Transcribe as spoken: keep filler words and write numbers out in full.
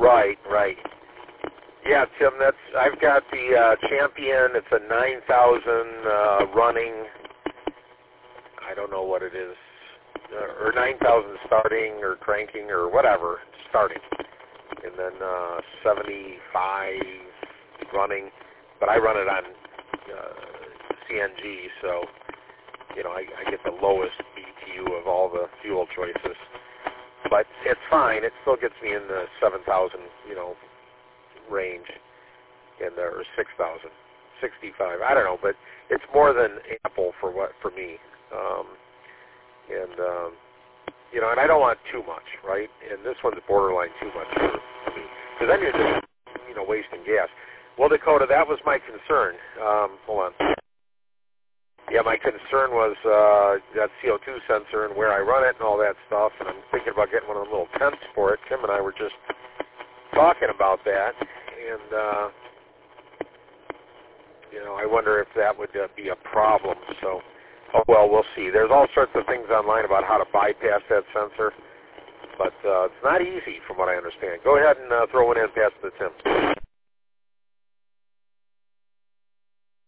Right, right. Yeah, Tim, that's I've got the uh, Champion. It's a nine thousand uh, running. I don't know what it is, uh, or nine thousand starting or cranking or whatever starting, and then uh, seventy-five running. But I run it on uh, C N G, so you know I, I get the lowest B T U of all the fuel choices. But it's fine. It still gets me in the seven thousand, you know, range, in the, or six thousand, sixty-five. I don't know, but it's more than ample for what for me. Um, and um, you know, and I don't want too much, right? And this one's borderline too much for, for me, because then you're just, you know, wasting gas. Well, Dakota, that was my concern. Um, hold on. Yeah, my concern was uh, that C O two sensor and where I run it and all that stuff, and I'm thinking about getting one of the little tents for it. Tim and I were just talking about that, and, uh, you know, I wonder if that would uh, be a problem. So, oh, well, we'll see. There's all sorts of things online about how to bypass that sensor, but uh, it's not easy from what I understand. Go ahead and uh, throw one in past the Tim.